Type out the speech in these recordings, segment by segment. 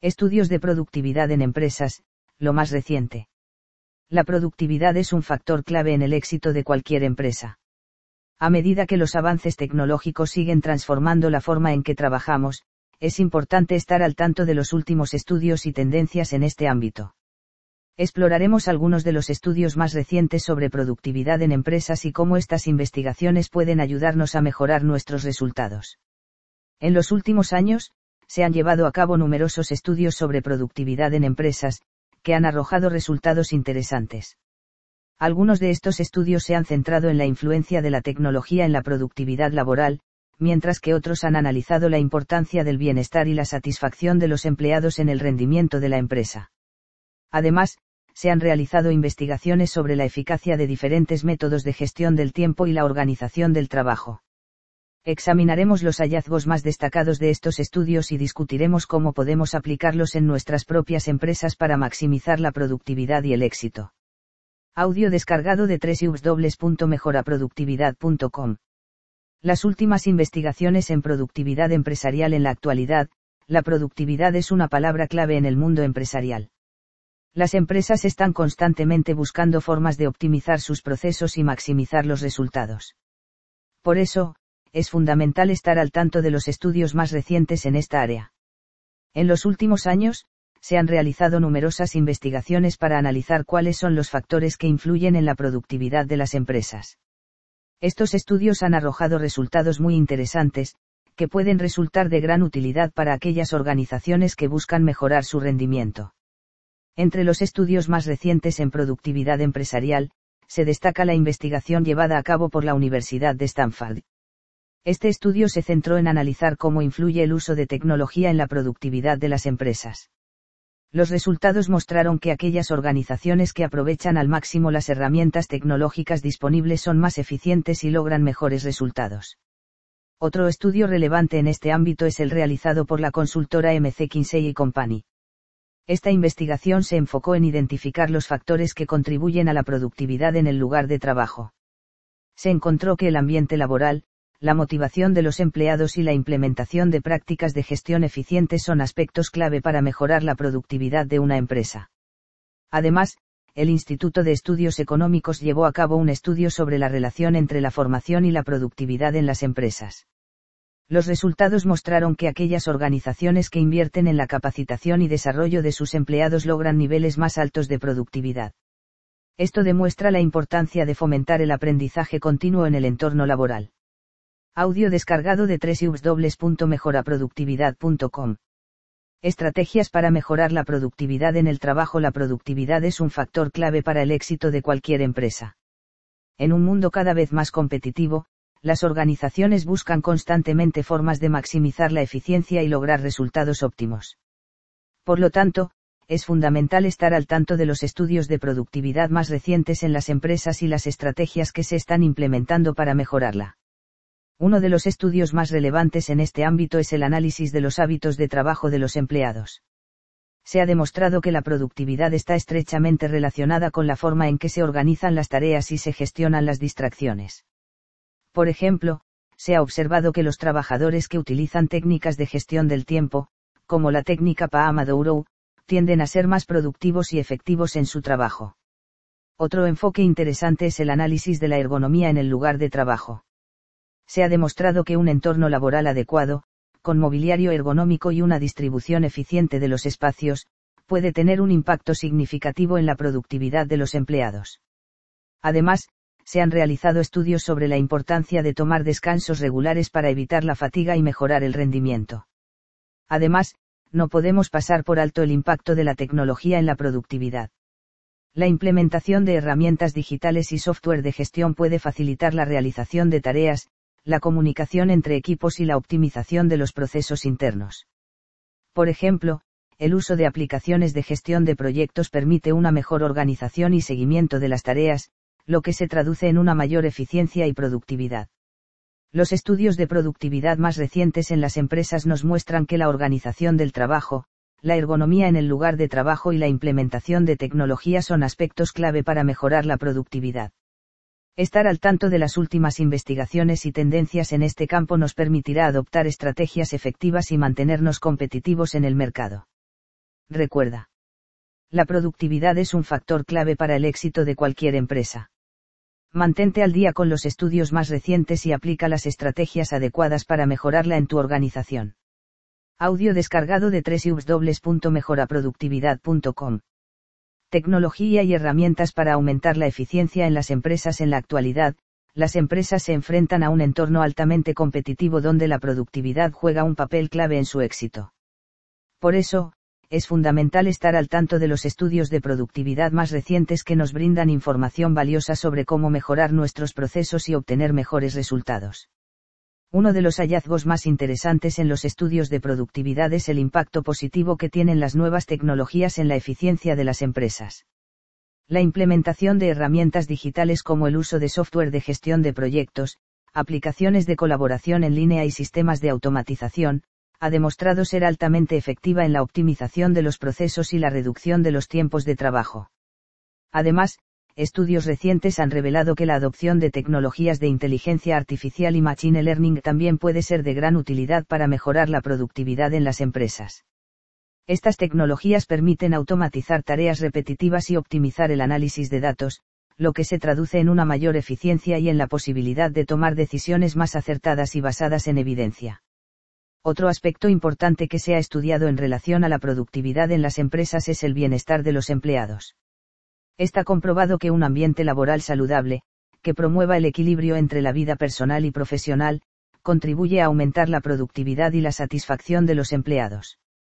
Estudios de productividad en empresas, lo más reciente. La productividad es un factor clave en el éxito de cualquier empresa. A medida que los avances tecnológicos siguen transformando la forma en que trabajamos, es importante estar al tanto de los últimos estudios y tendencias en este ámbito. Exploraremos algunos de los estudios más recientes sobre productividad en empresas y cómo estas investigaciones pueden ayudarnos a mejorar nuestros resultados. En los últimos años, se han llevado a cabo numerosos estudios sobre productividad en empresas, que han arrojado resultados interesantes. Algunos de estos estudios se han centrado en la influencia de la tecnología en la productividad laboral, mientras que otros han analizado la importancia del bienestar y la satisfacción de los empleados en el rendimiento de la empresa. Además, se han realizado investigaciones sobre la eficacia de diferentes métodos de gestión del tiempo y la organización del trabajo. Examinaremos los hallazgos más destacados de estos estudios y discutiremos cómo podemos aplicarlos en nuestras propias empresas para maximizar la productividad y el éxito. Audio descargado de www.mejoraproductividad.com. Las últimas investigaciones en productividad empresarial. En la actualidad, la productividad es una palabra clave en el mundo empresarial. Las empresas están constantemente buscando formas de optimizar sus procesos y maximizar los resultados. Por eso, es fundamental estar al tanto de los estudios más recientes en esta área. En los últimos años, se han realizado numerosas investigaciones para analizar cuáles son los factores que influyen en la productividad de las empresas. Estos estudios han arrojado resultados muy interesantes, que pueden resultar de gran utilidad para aquellas organizaciones que buscan mejorar su rendimiento. Entre los estudios más recientes en productividad empresarial, se destaca la investigación llevada a cabo por la Universidad de Stanford. Este estudio se centró en analizar cómo influye el uso de tecnología en la productividad de las empresas. Los resultados mostraron que aquellas organizaciones que aprovechan al máximo las herramientas tecnológicas disponibles son más eficientes y logran mejores resultados. Otro estudio relevante en este ámbito es el realizado por la consultora McKinsey & Company. Esta investigación se enfocó en identificar los factores que contribuyen a la productividad en el lugar de trabajo. Se encontró que el ambiente laboral, la motivación de los empleados y la implementación de prácticas de gestión eficientes son aspectos clave para mejorar la productividad de una empresa. Además, el Instituto de Estudios Económicos llevó a cabo un estudio sobre la relación entre la formación y la productividad en las empresas. Los resultados mostraron que aquellas organizaciones que invierten en la capacitación y desarrollo de sus empleados logran niveles más altos de productividad. Esto demuestra la importancia de fomentar el aprendizaje continuo en el entorno laboral. Audio descargado de www.mejoraproductividad.com. Estrategias para mejorar la productividad en el trabajo. La productividad es un factor clave para el éxito de cualquier empresa. En un mundo cada vez más competitivo, las organizaciones buscan constantemente formas de maximizar la eficiencia y lograr resultados óptimos. Por lo tanto, es fundamental estar al tanto de los estudios de productividad más recientes en las empresas y las estrategias que se están implementando para mejorarla. Uno de los estudios más relevantes en este ámbito es el análisis de los hábitos de trabajo de los empleados. Se ha demostrado que la productividad está estrechamente relacionada con la forma en que se organizan las tareas y se gestionan las distracciones. Por ejemplo, se ha observado que los trabajadores que utilizan técnicas de gestión del tiempo, como la técnica Pomodoro, tienden a ser más productivos y efectivos en su trabajo. Otro enfoque interesante es el análisis de la ergonomía en el lugar de trabajo. Se ha demostrado que un entorno laboral adecuado, con mobiliario ergonómico y una distribución eficiente de los espacios, puede tener un impacto significativo en la productividad de los empleados. Además, se han realizado estudios sobre la importancia de tomar descansos regulares para evitar la fatiga y mejorar el rendimiento. Además, no podemos pasar por alto el impacto de la tecnología en la productividad. La implementación de herramientas digitales y software de gestión puede facilitar la realización de tareas, la comunicación entre equipos y la optimización de los procesos internos. Por ejemplo, el uso de aplicaciones de gestión de proyectos permite una mejor organización y seguimiento de las tareas, lo que se traduce en una mayor eficiencia y productividad. Los estudios de productividad más recientes en las empresas nos muestran que la organización del trabajo, la ergonomía en el lugar de trabajo y la implementación de tecnología son aspectos clave para mejorar la productividad. Estar al tanto de las últimas investigaciones y tendencias en este campo nos permitirá adoptar estrategias efectivas y mantenernos competitivos en el mercado. Recuerda. La productividad es un factor clave para el éxito de cualquier empresa. Mantente al día con los estudios más recientes y aplica las estrategias adecuadas para mejorarla en tu organización. Audio descargado de www.mejoraproductividad.com. Tecnología y herramientas para aumentar la eficiencia en las empresas. En la actualidad, las empresas se enfrentan a un entorno altamente competitivo donde la productividad juega un papel clave en su éxito. Por eso, es fundamental estar al tanto de los estudios de productividad más recientes que nos brindan información valiosa sobre cómo mejorar nuestros procesos y obtener mejores resultados. Uno de los hallazgos más interesantes en los estudios de productividad es el impacto positivo que tienen las nuevas tecnologías en la eficiencia de las empresas. La implementación de herramientas digitales como el uso de software de gestión de proyectos, aplicaciones de colaboración en línea y sistemas de automatización, ha demostrado ser altamente efectiva en la optimización de los procesos y la reducción de los tiempos de trabajo. Además, estudios recientes han revelado que la adopción de tecnologías de inteligencia artificial y machine learning también puede ser de gran utilidad para mejorar la productividad en las empresas. Estas tecnologías permiten automatizar tareas repetitivas y optimizar el análisis de datos, lo que se traduce en una mayor eficiencia y en la posibilidad de tomar decisiones más acertadas y basadas en evidencia. Otro aspecto importante que se ha estudiado en relación a la productividad en las empresas es el bienestar de los empleados. Está comprobado que un ambiente laboral saludable, que promueva el equilibrio entre la vida personal y profesional, contribuye a aumentar la productividad y la satisfacción de los empleados.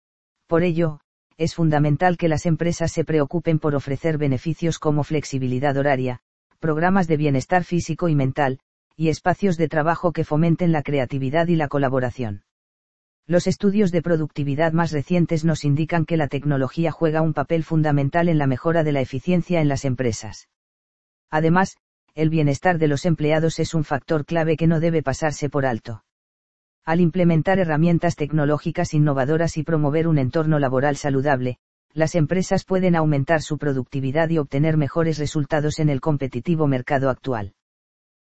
Por ello, es fundamental que las empresas se preocupen por ofrecer beneficios como flexibilidad horaria, programas de bienestar físico y mental, y espacios de trabajo que fomenten la creatividad y la colaboración. Los estudios de productividad más recientes nos indican que la tecnología juega un papel fundamental en la mejora de la eficiencia en las empresas. Además, el bienestar de los empleados es un factor clave que no debe pasarse por alto. Al implementar herramientas tecnológicas innovadoras y promover un entorno laboral saludable, las empresas pueden aumentar su productividad y obtener mejores resultados en el competitivo mercado actual.